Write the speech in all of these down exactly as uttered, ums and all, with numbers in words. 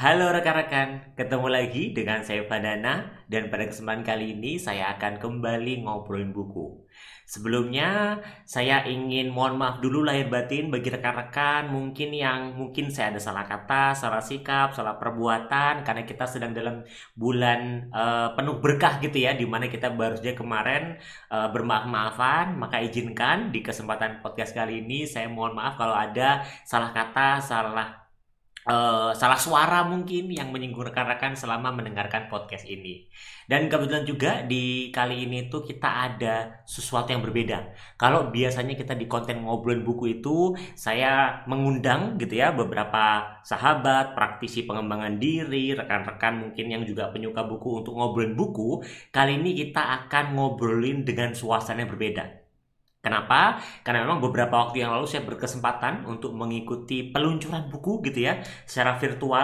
Halo rekan-rekan, ketemu lagi dengan saya Fadana dan pada kesempatan kali ini saya akan kembali ngobrolin buku. Sebelumnya saya ingin mohon maaf dulu lahir batin bagi rekan-rekan mungkin yang mungkin saya ada salah kata, salah sikap, salah perbuatan karena kita sedang dalam bulan eh, penuh berkah gitu ya, di mana kita baru saja kemarin eh, bermaaf-maafan. Maka izinkan di kesempatan podcast kali ini saya mohon maaf kalau ada salah kata, salah eh, salah suara mungkin yang menyinggung rekan-rekan selama mendengarkan podcast ini. Dan kebetulan juga di kali ini tuh kita ada sesuatu yang berbeda. Kalau biasanya kita di konten ngobrolin buku itu saya mengundang gitu ya beberapa sahabat, praktisi pengembangan diri, rekan-rekan mungkin yang juga penyuka buku untuk ngobrolin buku. Kali ini kita akan ngobrolin dengan suasana yang berbeda. Kenapa? Karena memang beberapa waktu yang lalu saya berkesempatan untuk mengikuti peluncuran buku gitu ya secara virtual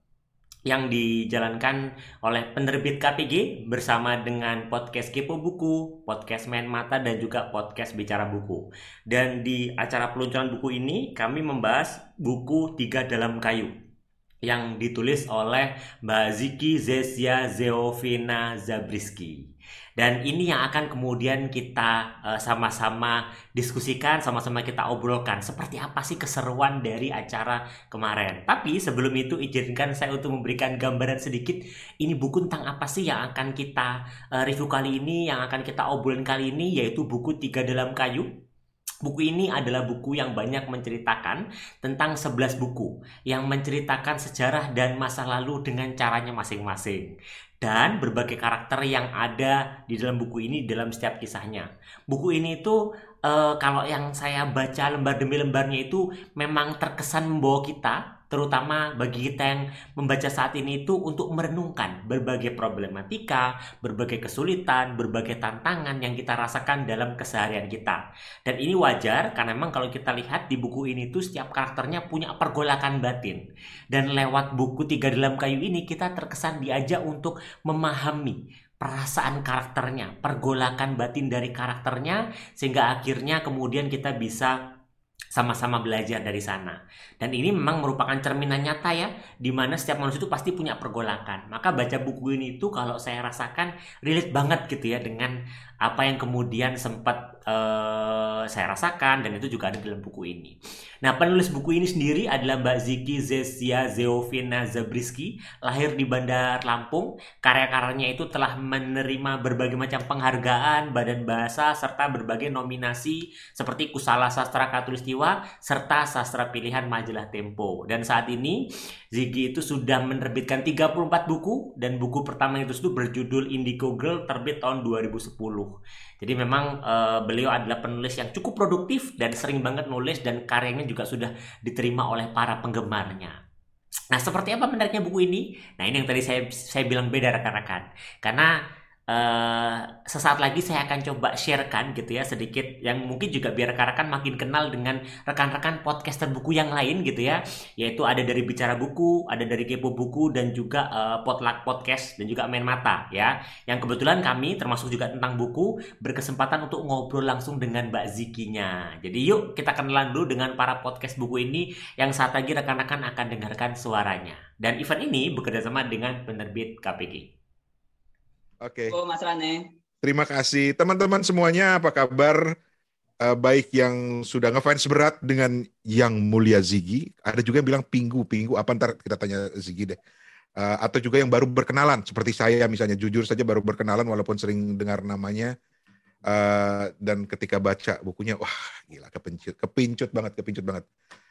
yang dijalankan oleh penerbit K P G bersama dengan podcast Kepo Buku, podcast Main Mata dan juga podcast Bicara Buku. Dan di acara peluncuran buku ini kami membahas buku Tiga Dalam Kayu yang ditulis oleh Mbak Ziki Zezia Zeovina Zabriski. Dan ini yang akan kemudian kita uh, sama-sama diskusikan, sama-sama kita obrolkan. Seperti apa sih keseruan dari acara kemarin. Tapi sebelum itu izinkan saya untuk memberikan gambaran sedikit. Ini buku tentang apa sih yang akan kita uh, review kali ini, yang akan kita obrolin kali ini, yaitu buku Tiga Dalam Kayu. Buku ini adalah buku yang banyak menceritakan tentang sebelas buku yang menceritakan sejarah dan masa lalu dengan caranya masing-masing. Dan berbagai karakter yang ada di dalam buku ini dalam setiap kisahnya. Buku ini itu eh, kalau yang saya baca lembar demi lembarnya itu memang terkesan membawa kita, terutama bagi kita yang membaca saat ini itu untuk merenungkan berbagai problematika, berbagai kesulitan, berbagai tantangan yang kita rasakan dalam keseharian kita. Dan ini wajar karena memang kalau kita lihat di buku ini tuh setiap karakternya punya pergolakan batin. Dan lewat buku Tiga Dalam Kayu ini kita terkesan diajak untuk memahami perasaan karakternya, pergolakan batin dari karakternya sehingga akhirnya kemudian kita bisa sama-sama belajar dari sana. Dan ini memang merupakan cerminan nyata ya, di mana setiap manusia itu pasti punya pergolakan. Maka baca buku ini itu kalau saya rasakan relate banget gitu ya dengan apa yang kemudian sempat uh, saya rasakan dan itu juga ada dalam buku ini. Nah, penulis buku ini sendiri adalah Mbak Ziki Zezia Zeovina Zabriski, lahir di Bandar Lampung. Karya-karyanya itu telah menerima berbagai macam penghargaan Badan Bahasa serta berbagai nominasi seperti Kusala Sastra Katulistiwa serta Sastra Pilihan Majalah Tempo. Dan saat ini Ziggy itu sudah menerbitkan tiga puluh empat buku dan buku pertama itu berjudul Indigo Girl terbit tahun dua ribu sepuluh. Jadi memang uh, beliau adalah penulis yang cukup produktif dan sering banget nulis dan karyanya juga sudah diterima oleh para penggemarnya. Nah, seperti apa menariknya buku ini? Nah, ini yang tadi saya saya bilang beda rekan-rekan. Karena Uh, sesaat lagi saya akan coba sharekan gitu ya sedikit yang mungkin juga biar rekan-rekan makin kenal dengan rekan-rekan podcaster buku yang lain gitu ya, yaitu ada dari Bicara Buku, ada dari Kepo Buku dan juga uh, Potluck Podcast dan juga Main Mata ya, yang kebetulan kami termasuk juga tentang buku berkesempatan untuk ngobrol langsung dengan Mbak Zikinya. Jadi yuk kita kenalan dulu dengan para podcast buku ini yang saat lagi rekan-rekan akan dengarkan suaranya. Dan event ini bekerjasama dengan penerbit K P G. Oke. Oh, Mas Rane. Terima kasih teman-teman semuanya. Apa kabar? Uh, baik yang sudah ngefans berat dengan yang mulia Ziggy. Ada juga yang bilang Pinggu, Pinggu apa ntar kita tanya Ziggy deh. Uh, atau juga yang baru berkenalan seperti saya misalnya, jujur saja baru berkenalan walaupun sering dengar namanya. Uh, dan ketika baca bukunya, wah gila kepincut, kepincut banget, kepincut banget.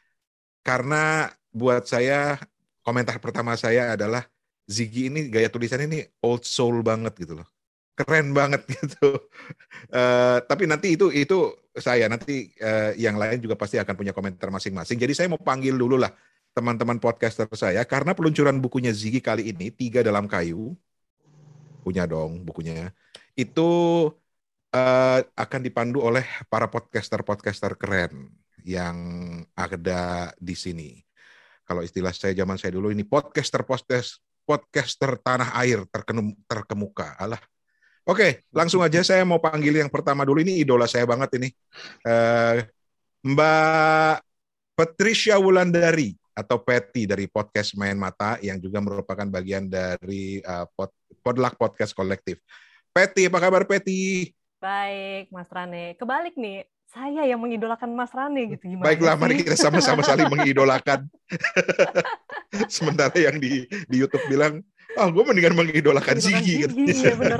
Karena buat saya komentar pertama saya adalah Ziggy ini gaya tulisannya ini old soul banget gitu loh, keren banget gitu. Uh, tapi nanti itu itu saya nanti uh, yang lain juga pasti akan punya komentar masing-masing. Jadi saya mau panggil dulu lah teman-teman podcaster saya karena peluncuran bukunya Ziggy kali ini Tiga Dalam Kayu, punya dong bukunya itu uh, akan dipandu oleh para podcaster-podcaster keren yang ada di sini. Kalau istilah saya zaman saya dulu ini podcaster-podcaster podcaster tanah air terkenum, terkemuka. Alah. Oke, langsung aja saya mau panggil yang pertama dulu. Ini idola saya banget ini. Uh, Mbak Patricia Wulandari. atau Patty dari podcast Main Mata yang juga merupakan bagian dari uh, pod, Podluck Podcast Kolektif. Patty, apa kabar Patty? Baik, Mas Rane. Kebalik nih, saya yang mengidolakan Mas Rane gitu. Gimana Baiklah, sih? mari kita sama-sama saling mengidolakan. Sementara yang di di YouTube bilang, oh gue mendingan mengidolakan Ziggy. Gitu. Iya benar.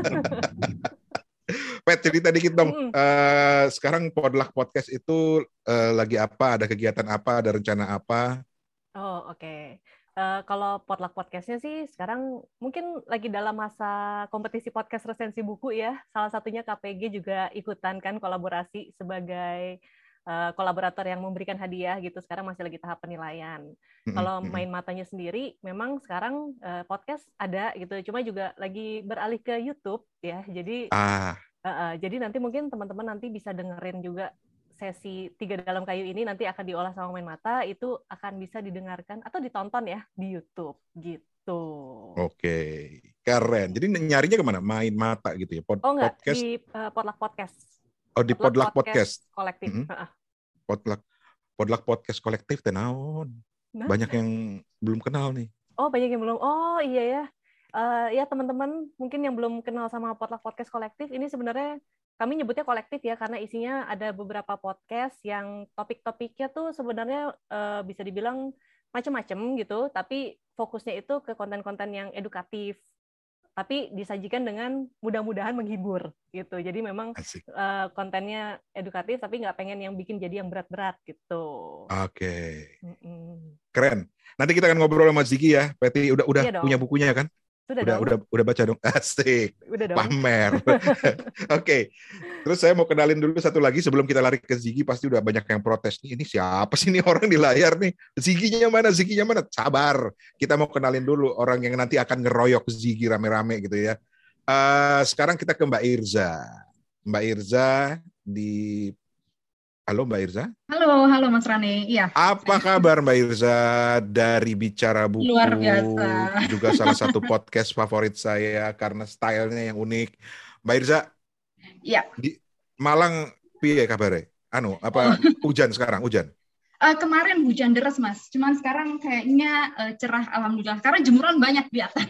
Pat, cerita dikit dong. Mm. Uh, sekarang Podluck Podcast itu uh, lagi apa? Ada kegiatan apa? Ada rencana apa? Oh oke. Okay. Uh, kalau Podluck Podcastnya sih sekarang mungkin lagi dalam masa kompetisi podcast resensi buku ya. Salah satunya K P G juga ikutan kan kolaborasi sebagai uh, kolaborator yang memberikan hadiah gitu. Sekarang masih lagi tahap penilaian. Mm-hmm. Kalau Main Matanya sendiri, memang sekarang uh, podcast ada gitu. Cuma juga lagi beralih ke YouTube ya. Jadi ah. uh, uh, jadi nanti mungkin teman-teman nanti bisa dengerin juga. Sesi tiga dalam kayu ini nanti akan diolah sama Main Mata, itu akan bisa didengarkan atau ditonton ya di YouTube gitu. Oke, keren. Jadi nyarinya kemana? Main Mata gitu ya? Pod- oh enggak, podcast? di uh, Podluck Podcast. Oh di Podluck Podcast. Podcast Kolektif. Mm-hmm. Uh-uh. Podluck, Podluck Podcast Kolektif, tenaun. Nah. Banyak yang belum kenal nih. Oh banyak yang belum. Oh iya ya. Uh, ya teman-teman mungkin yang belum kenal sama Podluck Podcast Kolektif, ini sebenarnya kami nyebutnya kolektif ya karena isinya ada beberapa podcast yang topik-topiknya tuh sebenarnya uh, bisa dibilang macam-macam gitu, tapi fokusnya itu ke konten-konten yang edukatif, tapi disajikan dengan mudah-mudahan menghibur gitu. Jadi memang uh, kontennya edukatif tapi nggak pengen yang bikin jadi yang berat-berat gitu. Oke. Okay. Keren. Nanti kita akan ngobrol sama Ziggy ya. Patty udah udah iya punya bukunya kan? Sudah udah, dong. udah udah baca dong. Asik. Udah dong. Pamer. Oke. Okay. Terus saya mau kenalin dulu satu lagi sebelum kita lari ke Ziggy, pasti udah banyak yang protes nih. Ini siapa sih nih orang di layar nih? Ziggy-nya mana? Ziggy-nya mana? Sabar. Kita mau kenalin dulu orang yang nanti akan ngeroyok Ziggy rame-rame gitu ya. Uh, sekarang kita ke Mbak Irza. Mbak Irza di Halo Mbak Irza. Halo, halo Mas Rane. Iya. Apa kabar Mbak Irza dari Bicara Buku? Luar biasa. Juga salah satu podcast favorit saya karena stylenya yang unik. Mbak Irza. Iya. Di Malang piye kabare? Anu, apa oh. hujan sekarang? Hujan? Uh, kemarin hujan deras Mas. Cuman sekarang kayaknya uh, cerah alhamdulillah. Karena jemuran banyak di atas.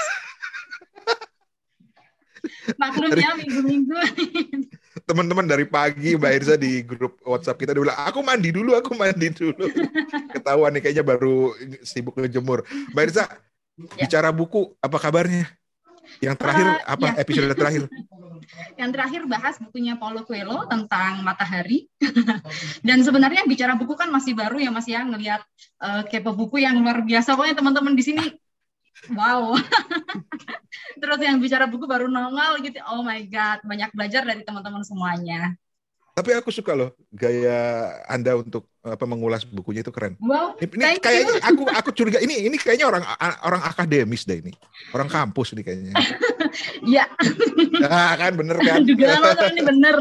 Maklumnya minggu-minggu. Teman-teman dari pagi Mbak Irza di grup WhatsApp kita udah bilang, aku mandi dulu, aku mandi dulu. Ketahuan nih kayaknya baru sibuk ngejemur. Mbak Irza, ya. Bicara buku, apa kabarnya? Yang terakhir, uh, apa ya. Episode terakhir? Yang terakhir bahas bukunya Paulo Coelho tentang matahari. Dan sebenarnya bicara buku kan masih baru ya Mas ya, ngelihat uh, kepo buku yang luar biasa. Pokoknya teman-teman di sini, wow. Terus yang bicara buku baru nongol gitu, oh my god, banyak belajar dari teman-teman semuanya. Tapi aku suka loh gaya Anda untuk apa mengulas bukunya itu keren. Wow, ini, ini kayaknya aku aku curiga ini ini kayaknya orang orang akademis deh ini, orang kampus nih kayaknya. Iya. Nah, kan bener kan? Juga lama ini bener.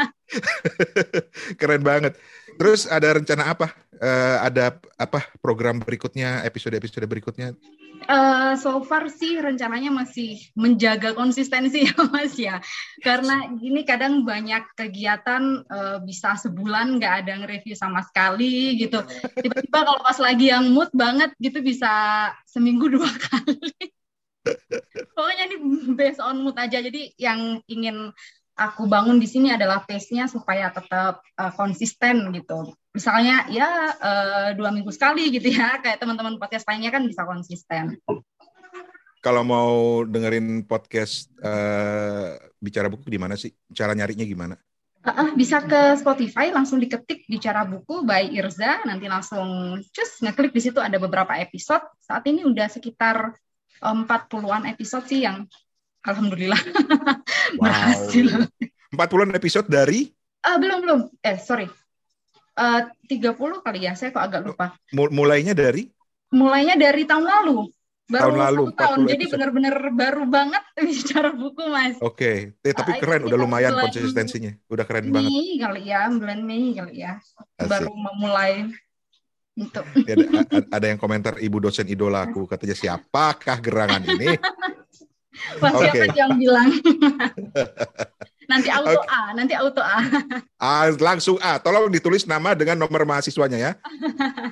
Keren banget. Terus ada rencana apa? Uh, ada apa program berikutnya, episode-episode berikutnya? Uh, so far sih rencananya masih menjaga konsistensi ya Mas ya, karena ini kadang banyak kegiatan uh, bisa sebulan nggak ada nge-review sama sekali gitu, tiba-tiba kalau pas lagi yang mood banget gitu bisa seminggu dua kali. Pokoknya ini based on mood aja, jadi yang ingin aku bangun di sini adalah pace-nya supaya tetap uh, konsisten gitu. Misalnya ya uh, dua minggu sekali gitu ya, kayak teman-teman podcast lainnya kan bisa konsisten. Kalau mau dengerin podcast uh, Bicara Buku di mana sih? Cara nyarinya gimana? Uh, bisa ke Spotify, langsung diketik Bicara Buku by Irza, nanti langsung cus ngeklik di situ ada beberapa episode. Saat ini udah sekitar empat puluhan episode sih yang alhamdulillah wow. berhasil. empat puluhan episode dari? Uh, belum belum. Eh sorry. Uh, tiga puluh kali ya, saya kok agak lupa. Mulainya dari? Mulainya dari tahun lalu. Baru tahun lalu, satu tahun, jadi benar-benar baru banget Bicara Buku, Mas. Oke, okay. eh, tapi keren, uh, udah lumayan bulan, konsistensinya. Udah keren Mei banget. Mei kali ya, bulan Mei kali ya. Asik. Baru memulai. Untuk. Ada, ada yang komentar, ibu dosen idolaku, katanya siapakah gerangan ini? Wah, siapa okay. yang bilang? Nanti auto okay. A, nanti auto A. Ah, langsung A. Tolong ditulis nama dengan nomor mahasiswanya ya.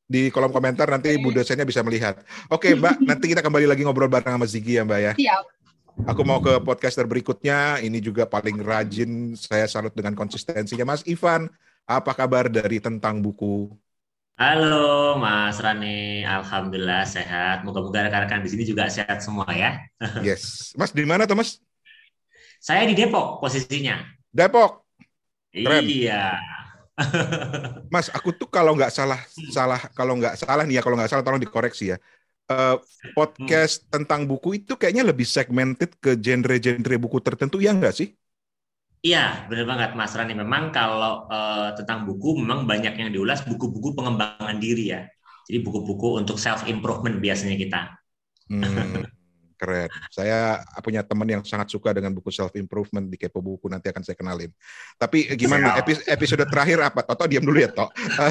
di kolom komentar, nanti Bu dosennya bisa melihat. Oke Mbak, nanti kita kembali lagi ngobrol bareng sama Ziggy ya Mbak ya. Siap. Aku mau ke podcaster berikutnya, ini juga paling rajin, saya salut dengan konsistensinya. Mas Ivan, apa kabar dari Tentang Buku? Halo Mas Rani, Alhamdulillah sehat. Moga-moga rekan-rekan di sini juga sehat semua ya. Yes. Mas di mana tuh Mas? Saya di Depok posisinya. Depok. Keren. Iya. Mas, aku tuh kalau nggak salah, salah kalau nggak salah nih ya, kalau nggak salah tolong dikoreksi ya. Uh, podcast hmm. tentang buku itu kayaknya lebih segmented ke genre-genre buku tertentu, ya nggak sih? Iya, benar banget Mas Rani. Memang kalau uh, tentang buku, memang banyak yang diulas buku-buku pengembangan diri ya. Jadi buku-buku untuk self-improvement biasanya kita. Hmm, keren. Saya punya teman yang sangat suka dengan buku self-improvement di Kepo Buku, nanti akan saya kenalin. Tapi gimana, Epi- episode terakhir apa? Toto, diam dulu ya, Tok.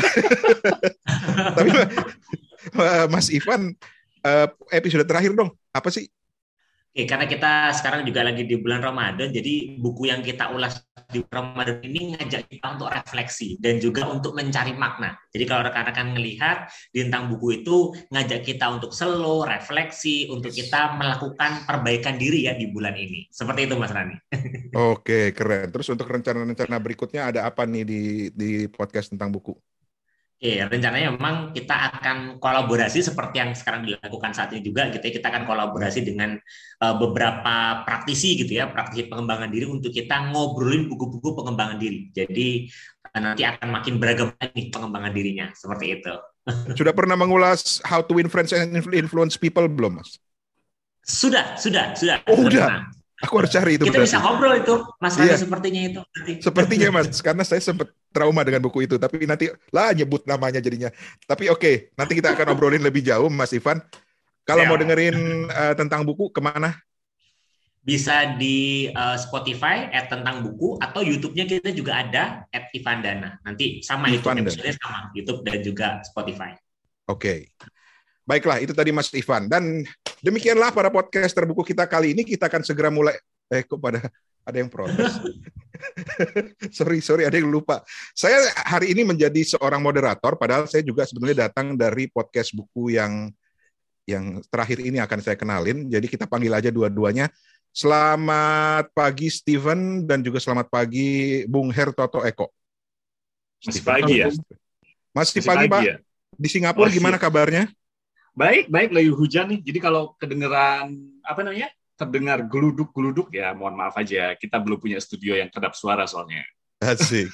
Tapi Mas Ivan, Uh, episode terakhir dong, apa sih? Oke, karena kita sekarang juga lagi di bulan Ramadan, jadi buku yang kita ulas di Ramadan ini ngajak kita untuk refleksi dan juga untuk mencari makna. Jadi kalau rekan-rekan melihat di tentang buku itu ngajak kita untuk slow, refleksi, untuk kita melakukan perbaikan diri ya di bulan ini. Seperti itu Mas Rani. Oke, keren. Terus untuk rencana-rencana berikutnya ada apa nih di di podcast tentang buku? Oke, rencananya memang kita akan kolaborasi seperti yang sekarang dilakukan saat ini juga gitu ya. Kita akan kolaborasi dengan uh, beberapa praktisi gitu ya, praktisi pengembangan diri untuk kita ngobrolin buku-buku pengembangan diri. Jadi uh, nanti akan makin beragam lagi pengembangan dirinya, seperti itu. Sudah pernah mengulas How to Win Friends and Influence People belum, Mas? Sudah, sudah, sudah. Oh, sudah. udah. Aku harus cari itu. Kita berarti bisa ngobrol itu, Mas Rani, iya. sepertinya itu. Sepertinya Mas, karena saya sempat trauma dengan buku itu, tapi nanti lah nyebut namanya jadinya. Tapi oke, okay, nanti kita akan obrolin lebih jauh, Mas Ivan. Kalau ya. mau dengerin uh, tentang buku, kemana? Bisa di uh, Spotify, at tentang buku, atau YouTube-nya kita juga ada, at Ivan Dana. Nanti sama Ivan YouTube, episode sama YouTube dan juga Spotify. Oke. Okay. Baiklah, itu tadi Mas Ivan. Dan demikianlah para podcaster buku kita kali ini. Kita akan segera mulai. Eh, kok pada ada yang protes? sorry, sorry, ada yang lupa. Saya hari ini menjadi seorang moderator, padahal saya juga sebenarnya datang dari podcast buku yang yang terakhir ini akan saya kenalin. Jadi kita panggil aja dua-duanya. Selamat pagi Steven dan juga selamat pagi Bung Her Toto Eko. Masih pagi ya? Masih, Masih pagi, pagi Pak. Ya? Di Singapura Masih. Gimana kabarnya? Baik, baik, lagi hujan nih. Jadi kalau kedengeran apa namanya? Terdengar geluduk-geluduk ya, mohon maaf aja. Kita belum punya studio yang kedap suara soalnya. Asik.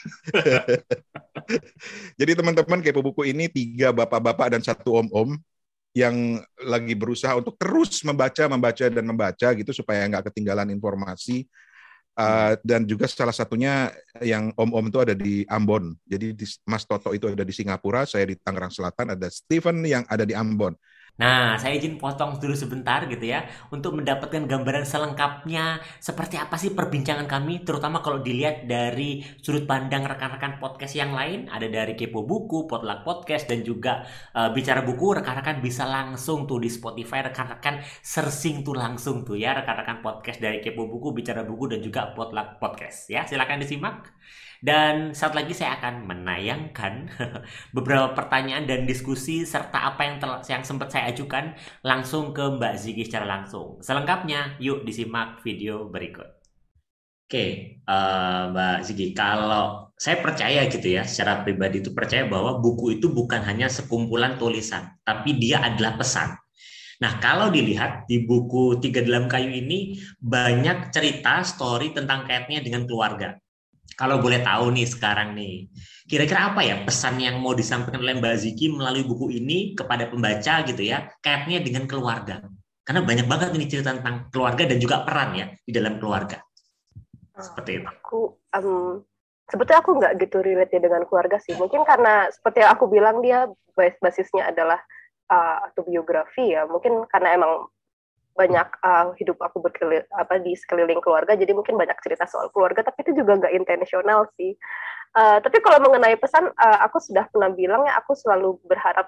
Jadi teman-teman Kepo Buku ini tiga bapak-bapak dan satu om-om yang lagi berusaha untuk terus membaca, membaca dan membaca gitu supaya nggak ketinggalan informasi. Uh, dan juga salah satunya yang om-om itu ada di Ambon. Jadi di, Mas Toto itu ada di Singapura, saya di Tangerang Selatan, ada Steven yang ada di Ambon. Nah, saya izin potong dulu sebentar gitu ya, untuk mendapatkan gambaran selengkapnya seperti apa sih perbincangan kami, terutama kalau dilihat dari sudut pandang rekan-rekan podcast yang lain, ada dari Kepo Buku, Potluck Podcast, dan juga uh, Bicara Buku. Rekan-rekan bisa langsung tuh di Spotify, rekan-rekan searching tuh langsung tuh ya, rekan-rekan podcast dari Kepo Buku, Bicara Buku, dan juga Potluck Podcast ya, silakan disimak. Dan saat lagi saya akan menayangkan beberapa pertanyaan dan diskusi serta apa yang, tel- yang sempat saya ajukan langsung ke Mbak Ziggy secara langsung. Selengkapnya, yuk disimak video berikut. Oke, uh, Mbak Ziggy, kalau saya percaya gitu ya, secara pribadi itu percaya bahwa buku itu bukan hanya sekumpulan tulisan, tapi dia adalah pesan. Nah, kalau dilihat di buku Tiga Dalam Kayu ini banyak cerita, story tentang kaitannya dengan keluarga. Kalau boleh tahu nih sekarang nih, kira-kira apa ya pesan yang mau disampaikan oleh Mbak Ziggy melalui buku ini kepada pembaca gitu ya, kaitannya dengan keluarga? Karena banyak banget ini cerita tentang keluarga dan juga peran ya di dalam keluarga. Seperti itu. Aku, um, sebetulnya aku nggak gitu relate dengan keluarga sih. Mungkin karena seperti yang aku bilang dia basisnya adalah uh, autobiografi ya. Mungkin karena emang banyak uh, hidup aku berkeliling apa di sekeliling keluarga, jadi mungkin banyak cerita soal keluarga, tapi itu juga nggak intensional sih. Uh, tapi kalau mengenai pesan, uh, aku sudah pernah bilang ya, aku selalu berharap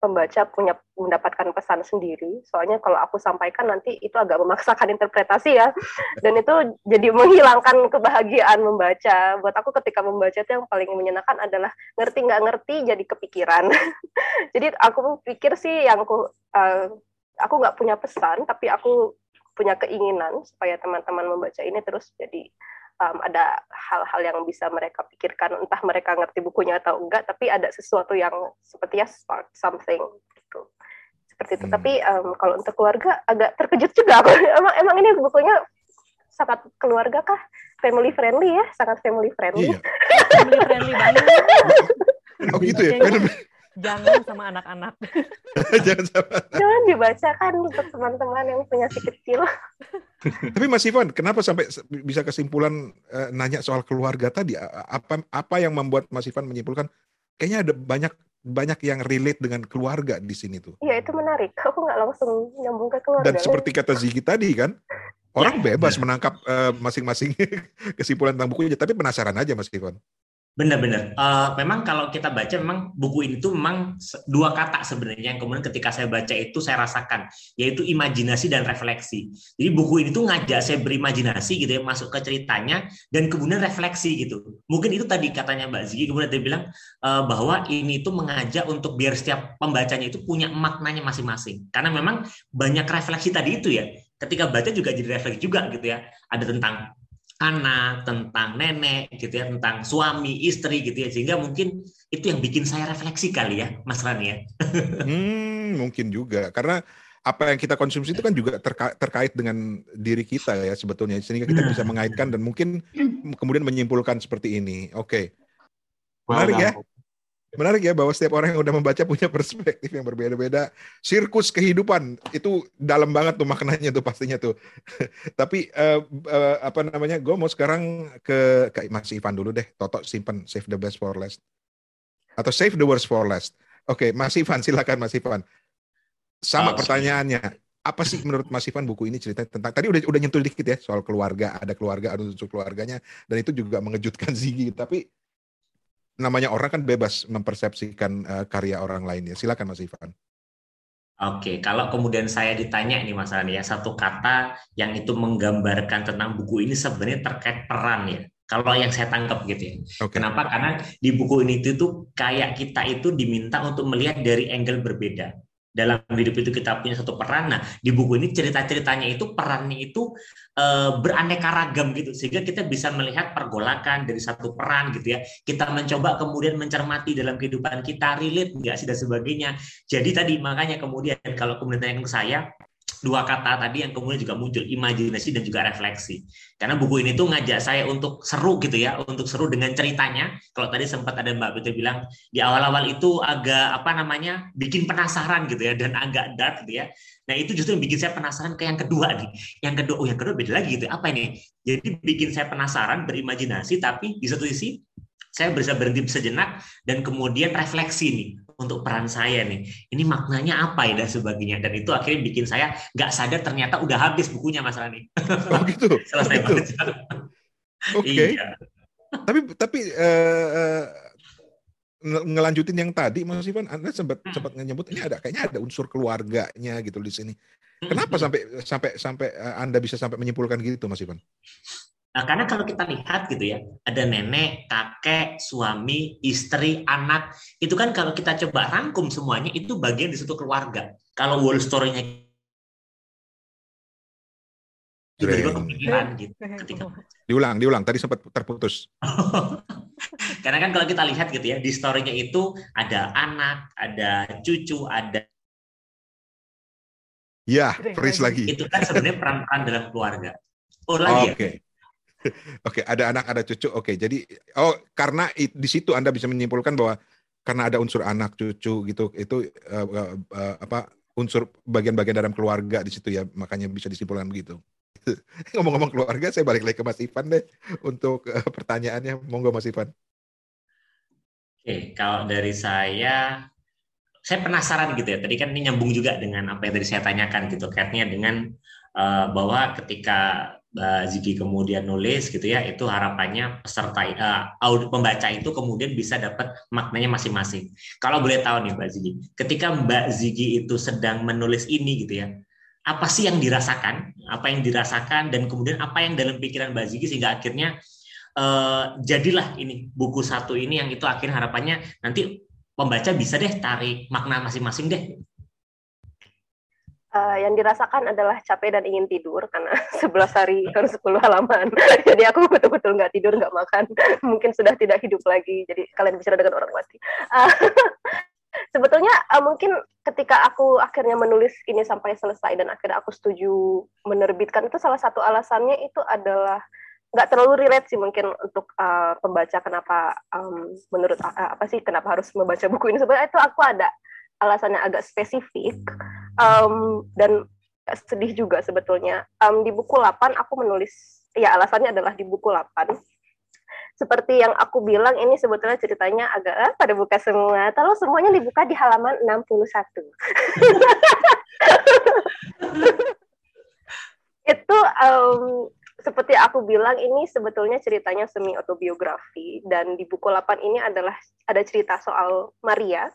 pembaca punya mendapatkan pesan sendiri. Soalnya kalau aku sampaikan nanti itu agak memaksakan interpretasi ya. Dan itu jadi menghilangkan kebahagiaan membaca. Buat aku ketika membaca itu yang paling menyenangkan adalah ngerti nggak ngerti jadi kepikiran. Jadi aku pikir sih yang aku uh, aku nggak punya pesan, tapi aku punya keinginan supaya teman-teman membaca ini terus jadi Um, ada hal-hal yang bisa mereka pikirkan, entah mereka ngerti bukunya atau enggak, tapi ada sesuatu yang sepertinya spark something gitu. Seperti itu. Hmm. Tapi um, kalau untuk keluarga agak terkejut juga. emang emang ini bukunya sangat keluarga kah? Family friendly ya, sangat family friendly. Iya. Family friendly banget. Oh gitu ya. Jangan sama anak-anak. Jangan sama. Jangan dibacakan untuk teman-teman yang punya si kecil. Tapi Mas Ivan, kenapa sampai bisa kesimpulan uh, nanya soal keluarga tadi? Apa apa yang membuat Mas Ivan menyimpulkan kayaknya ada banyak banyak yang relate dengan keluarga di sini tuh? Iya, itu menarik. Aku nggak langsung nyambung ke keluarga. Dan seperti kata Ziggy tadi kan, orang bebas menangkap uh, masing-masing kesimpulan tentang bukunya, tapi penasaran aja Mas Ivan. Benar-benar. Uh, memang kalau kita baca, memang buku ini tuh memang dua kata sebenarnya yang kemudian ketika saya baca itu saya rasakan, yaitu imajinasi dan refleksi. Jadi buku ini tuh ngajak saya berimajinasi gitu ya, masuk ke ceritanya dan kemudian refleksi gitu. Mungkin itu tadi katanya Mbak Ziggy, kemudian dia bilang uh, bahwa ini tuh mengajak untuk biar setiap pembacanya itu punya maknanya masing-masing. Karena memang banyak refleksi tadi itu ya. Ketika baca juga jadi refleksi juga gitu ya. Ada tentang anak, tentang nenek gitu ya, tentang suami, istri gitu ya, sehingga mungkin itu yang bikin saya refleksi kali ya, Mas Rani ya. hmm, mungkin juga, karena apa yang kita konsumsi itu kan juga terka- terkait dengan diri kita ya sebetulnya, sehingga kita bisa mengaitkan dan mungkin kemudian menyimpulkan seperti ini. Oke, menarik ya. Menarik ya bahwa setiap orang yang udah membaca punya perspektif yang berbeda-beda. Sirkus kehidupan itu dalam banget tuh maknanya tuh pastinya tuh. Tapi uh, uh, apa namanya? Gue mau sekarang ke, ke Mas Ivan dulu deh. Toto simpen, save the best for last. Atau save the worst for last. Oke, Mas Ivan silakan Mas Ivan. Sama oh, pertanyaannya. Apa sih menurut Mas Ivan buku ini ceritanya tentang? Tadi udah udah nyentuh dikit ya soal keluarga, ada keluarga, ada unsur keluarganya, dan itu juga mengejutkan Ziggy. Tapi namanya orang kan bebas mempersepsikan uh, karya orang lain ya. Silakan Mas Ivan. Oke, kalau kemudian saya ditanya nih Mas Rani ya, satu kata yang itu menggambarkan tentang buku ini sebenarnya terkait peran ya. Kalau yang saya tangkap gitu ya. Okay. Kenapa? Karena di buku ini itu tuh kayak kita itu diminta untuk melihat dari angle berbeda. Dalam hidup itu kita punya satu peran. Nah, di buku ini cerita-ceritanya itu perannya itu e, beraneka ragam gitu, sehingga kita bisa melihat pergolakan dari satu peran gitu ya. Kita mencoba kemudian mencermati dalam kehidupan kita, relate nggak sih dan sebagainya. Jadi tadi makanya kemudian kalau kemudian tanya ke saya, dua kata tadi yang kemudian juga muncul, imajinasi dan juga refleksi. Karena buku ini tuh ngajak saya untuk seru gitu ya, untuk seru dengan ceritanya. Kalau tadi sempat ada Mbak Putri bilang di awal-awal itu agak apa namanya, bikin penasaran gitu ya, dan agak dark gitu ya. Nah itu justru yang bikin saya penasaran ke yang kedua nih. Yang kedua, oh yang kedua beda lagi gitu. Apa ini? Jadi bikin saya penasaran, berimajinasi, tapi di satu sisi saya bisa berhenti sejenak dan kemudian refleksi nih untuk peran saya nih. Ini maknanya apa ya dan sebagainya. Dan itu akhirnya bikin saya nggak sadar ternyata udah habis bukunya Mas Rani. Oh gitu. Selesai gitu. baca. Oke. Okay. Iya. Tapi tapi uh, ngelanjutin yang tadi Mas Ivan, Anda sempat hmm. sempat nyebut ini ada kayaknya ada unsur keluarganya gitu di sini. Kenapa hmm. sampai sampai sampai Anda bisa sampai menyimpulkan gitu Mas Ivan? Nah, karena kalau kita lihat gitu ya, ada nenek, kakek, suami, istri, anak, itu kan kalau kita coba rangkum semuanya, itu bagian di satu keluarga. Kalau whole story-nya tiba-tiba kepikiran gitu. Ketika... Diulang, diulang. Tadi sempat terputus. Karena kan kalau kita lihat gitu ya, di story-nya itu ada anak, ada cucu, ada... Ya, freeze lagi. Itu kan sebenarnya peran-peran dalam keluarga. Oh, lagi Oke. Okay. Oke, okay, ada anak, ada cucu. Oke, okay, jadi oh karena di situ Anda bisa menyimpulkan bahwa karena ada unsur anak, cucu gitu, itu uh, uh, uh, apa unsur bagian-bagian dalam keluarga di situ ya, makanya bisa disimpulkan begitu. Ngomong-ngomong keluarga, saya balik lagi ke Mas Ivan deh untuk uh, pertanyaannya. Monggo Mas Ivan. Oke, okay, kalau dari saya, saya penasaran gitu ya. Tadi kan ini nyambung juga dengan apa yang tadi saya tanyakan gitu, kaitnya dengan uh, bahwa ketika Mbak Ziggy kemudian nulis gitu ya, itu harapannya peserta uh, aud- pembaca itu kemudian bisa dapat maknanya masing-masing. Kalau boleh tahu nih Mbak Ziggy, ketika Mbak Ziggy itu sedang menulis ini gitu ya, apa sih yang dirasakan, apa yang dirasakan dan kemudian apa yang dalam pikiran Mbak Ziggy sehingga akhirnya uh, jadilah ini buku satu ini yang itu akhirnya harapannya nanti pembaca bisa deh tarik makna masing-masing deh. Uh, yang dirasakan adalah capek dan ingin tidur karena sebelas hari harus sepuluh halaman. Jadi aku betul-betul nggak tidur, nggak makan. Mungkin sudah tidak hidup lagi. Jadi kalian bicara dengan orang mati. Uh, sebetulnya uh, mungkin ketika aku akhirnya menulis ini sampai selesai dan akhirnya aku setuju menerbitkan, itu salah satu alasannya itu adalah nggak terlalu relate sih mungkin untuk uh, pembaca kenapa um, menurut uh, apa sih kenapa harus membaca buku ini. Sebenarnya itu aku ada alasannya agak spesifik um, dan sedih juga sebetulnya. Um, di buku delapan aku menulis, ya alasannya adalah di buku delapan. Seperti yang aku bilang, ini sebetulnya ceritanya agak eh, pada buka semua. Terus semuanya dibuka di halaman enam puluh satu. Itu um, seperti aku bilang, ini sebetulnya ceritanya semi autobiografi, dan di buku delapan ini adalah ada cerita soal Maria.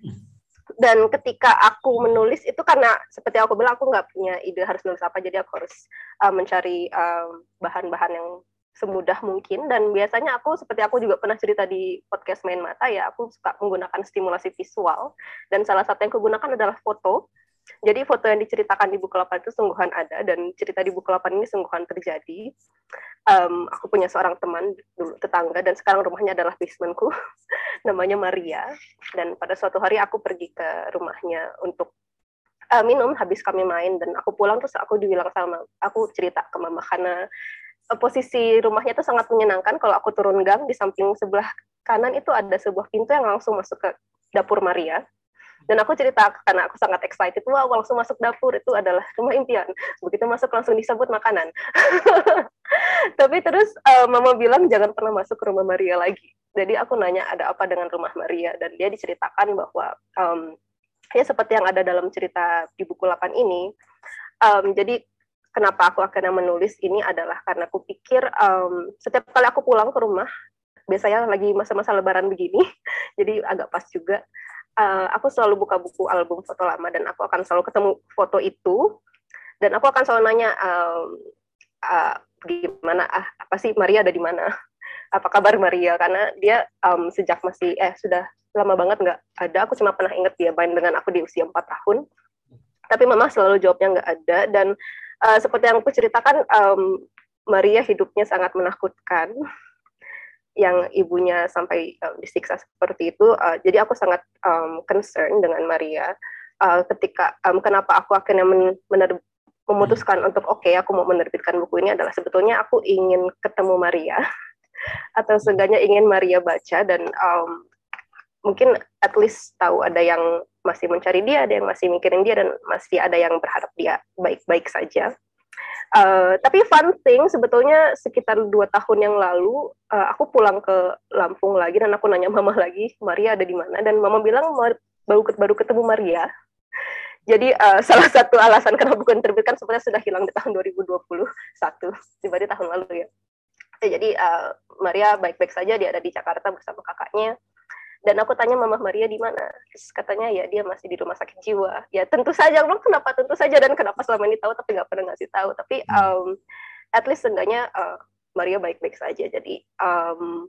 Dan ketika aku menulis itu karena seperti aku bilang, aku nggak punya ide harus nulis apa, jadi aku harus uh, mencari um, bahan-bahan yang semudah mungkin. Dan biasanya aku, seperti aku juga pernah cerita di podcast Main Mata ya, aku suka menggunakan stimulasi visual, dan salah satu yang aku gunakan adalah foto. Jadi foto yang diceritakan di buku delapan itu sungguhan ada, dan cerita di buku delapan ini sungguhan terjadi. Um, aku punya seorang teman dulu, tetangga, dan sekarang rumahnya adalah basementku, namanya Maria. Dan pada suatu hari aku pergi ke rumahnya untuk uh, minum, habis kami main, dan aku pulang terus aku dibilang sama, aku cerita ke mama, karena uh, posisi rumahnya itu sangat menyenangkan. Kalau aku turun gang, di samping sebelah kanan itu ada sebuah pintu yang langsung masuk ke dapur Maria. Dan aku cerita karena aku sangat excited, wah langsung masuk dapur, itu adalah rumah impian. Begitu masuk langsung disebut makanan. Tapi terus uh, mama bilang jangan pernah masuk ke rumah Maria lagi. Jadi aku nanya ada apa dengan rumah Maria, dan dia diceritakan bahwa um, ya seperti yang ada dalam cerita di buku delapan ini. Um, jadi kenapa aku akhirnya menulis ini adalah karena aku pikir um, setiap kali aku pulang ke rumah, biasanya lagi masa-masa lebaran begini, jadi agak pas juga. Uh, aku selalu buka buku album foto lama, dan aku akan selalu ketemu foto itu, dan aku akan selalu nanya um, uh, gimana ah apa sih Maria ada di mana, apa kabar Maria, karena dia um, sejak masih eh sudah lama banget nggak ada. Aku cuma pernah ingat dia main dengan aku di usia empat tahun, tapi mama selalu jawabnya nggak ada. Dan uh, seperti yang aku ceritakan, um, Maria hidupnya sangat menakutkan, yang ibunya sampai uh, disiksa seperti itu. Uh, jadi aku sangat um, concern dengan Maria. Uh, ketika um, kenapa aku akhirnya men- mener- memutuskan untuk oke okay, aku mau menerbitkan buku ini adalah sebetulnya aku ingin ketemu Maria atau seenggaknya ingin Maria baca, dan um, mungkin at least tahu ada yang masih mencari dia, ada yang masih mikirin dia, dan masih ada yang berharap dia baik-baik saja. Uh, tapi fun thing, sebetulnya sekitar dua tahun yang lalu uh, aku pulang ke Lampung lagi, dan aku nanya mama lagi, Maria ada di mana? Dan mama bilang baru baru ketemu Maria. Jadi uh, salah satu alasan kenapa buku diterbitkan sebenarnya sudah hilang di tahun dua ribu dua puluh satu, dibanding tahun lalu ya. Jadi uh, Maria baik-baik saja, dia ada di Jakarta bersama kakaknya. Dan aku tanya mama Maria di mana, terus katanya ya dia masih di rumah sakit jiwa. Ya tentu saja, aku kenapa tentu saja, dan kenapa selama ini tahu tapi nggak pernah ngasih tahu. Tapi um, at least seenggaknya uh, Maria baik-baik saja. Jadi um,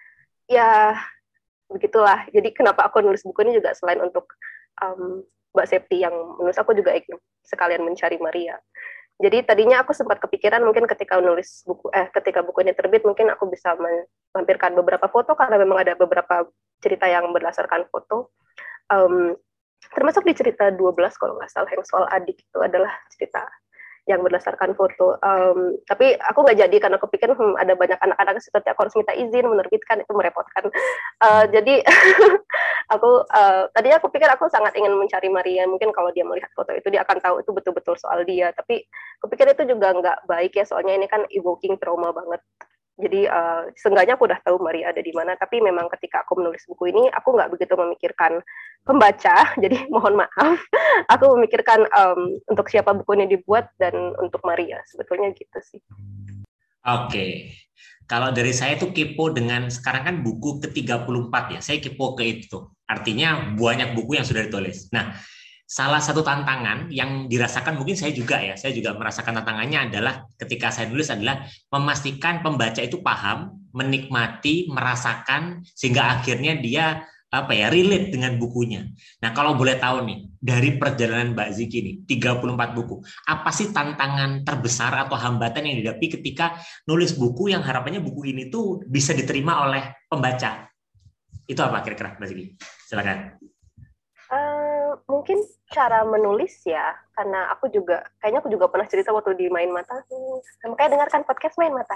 ya begitulah. Jadi kenapa aku nulis buku ini juga selain untuk um, Mbak Septi yang menulis, aku juga ingin sekalian mencari Maria. Jadi tadinya aku sempat kepikiran mungkin ketika nulis buku eh ketika buku ini terbit mungkin aku bisa melampirkan beberapa foto, karena memang ada beberapa cerita yang berdasarkan foto. Um, termasuk di cerita dua belas kalau nggak salah yang soal adik itu adalah cerita yang berdasarkan foto. Um, tapi aku nggak jadi karena aku pikir hmm, ada banyak anak-anak seperti aku harus minta izin menerbitkan, itu merepotkan. Uh, jadi aku uh, tadinya aku pikir aku sangat ingin mencari Maria, mungkin kalau dia melihat foto itu dia akan tahu itu betul-betul soal dia. Tapi aku pikir itu juga nggak baik ya, soalnya ini kan evoking trauma banget Jadi uh, seenggaknya aku udah tahu Maria ada di mana, tapi memang ketika aku menulis buku ini, aku nggak begitu memikirkan pembaca, jadi mohon maaf. Aku memikirkan um, untuk siapa buku ini dibuat dan untuk Maria, sebetulnya gitu sih. Oke, kalau dari saya tuh kepo dengan sekarang kan buku ke tiga puluh empat ya, saya kepo ke itu. Artinya banyak buku yang sudah ditulis. Nah, salah satu tantangan yang dirasakan mungkin saya juga ya, saya juga merasakan tantangannya adalah ketika saya nulis adalah memastikan pembaca itu paham, menikmati, merasakan sehingga akhirnya dia apa ya relate dengan bukunya. Nah, kalau boleh tahu nih dari perjalanan Mbak Ziggy nih tiga puluh empat buku, apa sih tantangan terbesar atau hambatan yang dihadapi ketika nulis buku yang harapannya buku ini tuh bisa diterima oleh pembaca? Itu apa kira-kira Mbak Ziggy? Silakan. Uh, mungkin cara menulis ya, karena aku juga kayaknya aku juga pernah cerita waktu di Main Mata, hmm, makanya dengarkan podcast Main Mata.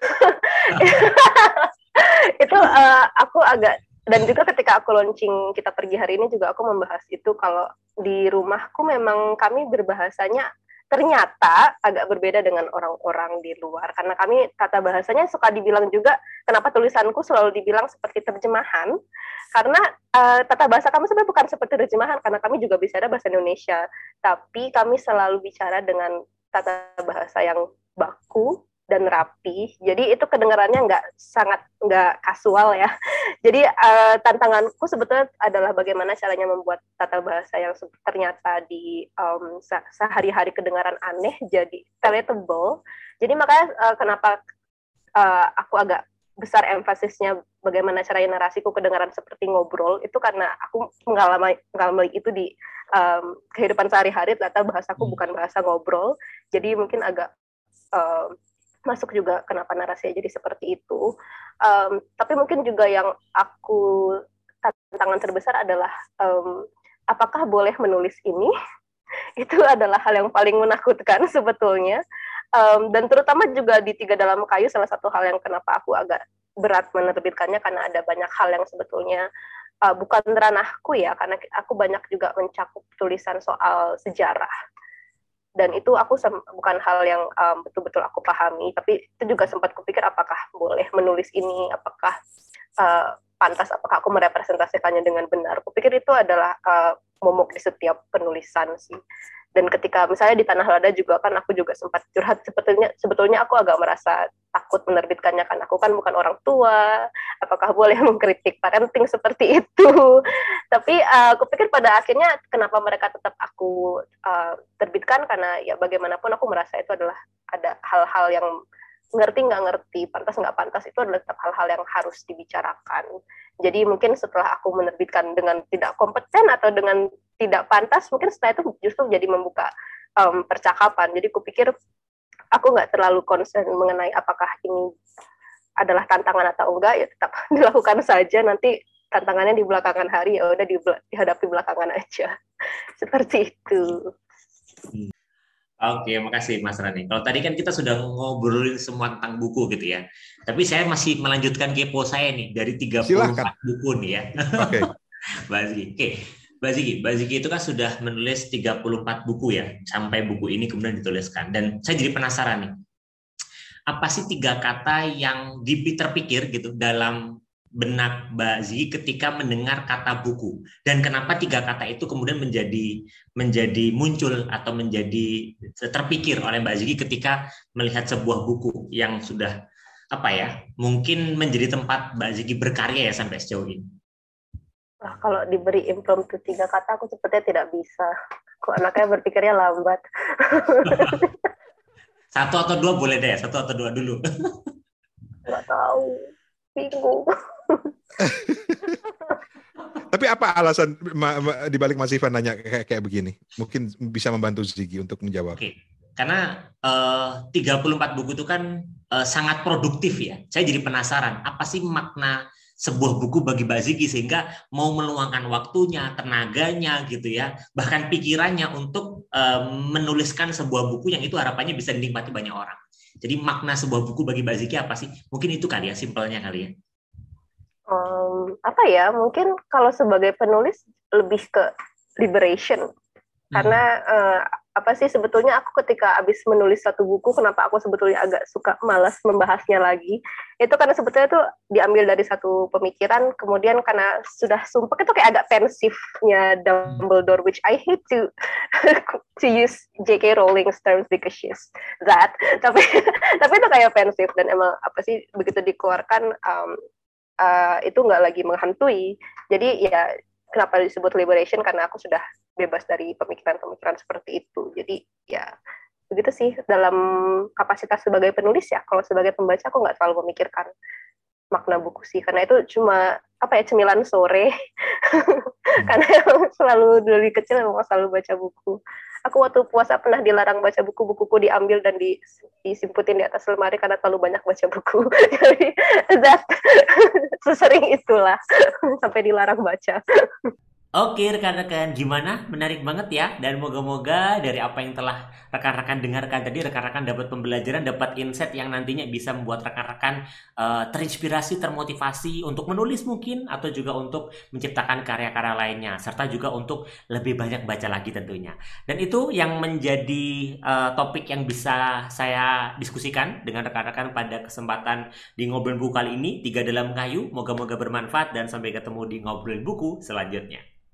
Itu uh, aku agak, dan juga ketika aku launching Kita Pergi hari ini juga aku membahas itu, kalau di rumahku memang kami berbahasanya ternyata agak berbeda dengan orang-orang di luar, karena kami tata bahasanya suka dibilang juga, kenapa tulisanku selalu dibilang seperti terjemahan, karena uh, tata bahasa kami sebenarnya bukan seperti terjemahan, karena kami juga bicara bahasa Indonesia, tapi kami selalu bicara dengan tata bahasa yang baku dan rapi, jadi itu kedengarannya nggak sangat nggak kasual ya. Jadi uh, tantanganku sebetulnya adalah bagaimana caranya membuat tata bahasa yang ternyata di um, sehari-hari kedengaran aneh jadi relatable. Jadi makanya uh, kenapa uh, aku agak besar emfasisnya bagaimana caranya narasiku kedengaran seperti ngobrol, itu karena aku mengalami mengalami itu di um, kehidupan sehari-hari. Ternyata bahasaku bukan bahasa ngobrol, jadi mungkin agak um, masuk juga kenapa narasinya jadi seperti itu. Um, tapi mungkin juga yang aku tantangan terbesar adalah um, apakah boleh menulis ini? Itu adalah hal yang paling menakutkan sebetulnya. Um, dan terutama juga di Tiga Dalam Kayu, salah satu hal yang kenapa aku agak berat menerbitkannya, karena ada banyak hal yang sebetulnya uh, bukan ranahku ya, karena aku banyak juga mencakup tulisan soal sejarah. Dan itu aku sem- bukan hal yang um, betul-betul aku pahami, tapi itu juga sempat kupikir apakah boleh menulis ini, apakah uh, pantas, apakah aku merepresentasikannya dengan benar. Kupikir itu adalah uh, momok di setiap penulisan sih. Dan ketika misalnya di Tanah Lada juga kan aku juga sempat curhat, sebetulnya sebetulnya aku agak merasa takut menerbitkannya, kan aku kan bukan orang tua, apakah boleh mengkritik parenting seperti itu. Tapi uh, aku pikir pada akhirnya kenapa mereka tetap aku uh, terbitkan, karena ya bagaimanapun aku merasa itu adalah ada hal-hal yang ngerti nggak ngerti, pantas nggak pantas, itu adalah tetap hal-hal yang harus dibicarakan. Jadi mungkin setelah aku menerbitkan dengan tidak kompeten atau dengan tidak pantas, mungkin setelah itu justru jadi membuka um, percakapan. Jadi kupikir aku nggak terlalu concern mengenai apakah ini adalah tantangan atau enggak, ya tetap dilakukan saja. Nanti tantangannya di belakangan hari, ya udah dihadapi belakangan aja. Seperti itu. Hmm. Oke, makasih Mas Rani. Kalau tadi kan kita sudah ngobrolin semua tentang buku gitu ya. Tapi saya masih melanjutkan kepo saya nih dari tiga puluh empat Silakan. Buku nih ya. Oke. Mbak Ziggy. Oke. Mbak Ziggy, Mbak Ziggy itu kan sudah menulis tiga puluh empat buku ya, sampai buku ini kemudian dituliskan. Dan saya jadi penasaran nih. Apa sih tiga kata yang terpikir gitu dalam benak Mbak Ziggy ketika mendengar kata buku, dan kenapa tiga kata itu kemudian menjadi menjadi muncul atau menjadi terpikir oleh Mbak Ziggy ketika melihat sebuah buku yang sudah apa ya mungkin menjadi tempat Mbak Ziggy berkarya ya sampai sejauh ini. Nah, kalau diberi impromptu tiga kata aku sepertinya tidak bisa. Aku anaknya berpikirnya lambat. Satu atau dua boleh deh, satu atau dua dulu. Nggak tahu, bingung. Tapi apa alasan dibalik Mas Ivan nanya kayak, kayak begini? Mungkin bisa membantu Ziggy untuk menjawab. Oke, karena uh, tiga puluh empat buku itu kan uh, sangat produktif ya. Saya jadi penasaran, apa sih makna sebuah buku bagi Mbak Ziggy sehingga mau meluangkan waktunya, tenaganya gitu ya, bahkan pikirannya untuk uh, menuliskan sebuah buku yang itu harapannya bisa dinikmati banyak orang. Jadi makna sebuah buku bagi Mbak Ziggy apa sih? Mungkin itu kali ya, simpelnya kali ya. Um, apa ya, mungkin kalau sebagai penulis lebih ke liberation, hmm. karena uh, apa sih sebetulnya aku ketika habis menulis satu buku, kenapa aku sebetulnya agak suka malas membahasnya lagi, itu karena sebetulnya itu diambil dari satu pemikiran, kemudian karena sudah sumpah itu kayak agak pensifnya Dumbledore, which I hate to to use J K Rowling's terms because she's that, tapi tapi itu kayak pensif, dan emang apa sih begitu dikeluarkan um, uh, itu nggak lagi menghantui. Jadi ya kenapa disebut liberation, karena aku sudah bebas dari pemikiran-pemikiran seperti itu. Jadi ya begitu sih dalam kapasitas sebagai penulis ya. Kalau sebagai pembaca aku nggak terlalu memikirkan makna buku sih, karena itu cuma apa ya, cemilan sore. Karena selalu dari kecil memang selalu baca buku. Aku waktu puasa pernah dilarang baca buku, bukuku diambil dan disimputin di atas lemari karena terlalu banyak baca buku. Jadi that sesering itulah sampai dilarang baca. Oke rekan-rekan, gimana? Menarik banget ya. Dan moga-moga dari apa yang telah rekan-rekan dengarkan tadi, rekan-rekan dapat pembelajaran, dapat insight yang nantinya bisa membuat rekan-rekan uh, terinspirasi, termotivasi untuk menulis mungkin, atau juga untuk menciptakan karya-karya lainnya, serta juga untuk lebih banyak baca lagi tentunya. Dan itu yang menjadi uh, topik yang bisa saya diskusikan dengan rekan-rekan pada kesempatan di Ngobrolin Buku kali ini, Tiga Dalam Kayu. Moga-moga bermanfaat dan sampai ketemu di Ngobrolin Buku selanjutnya.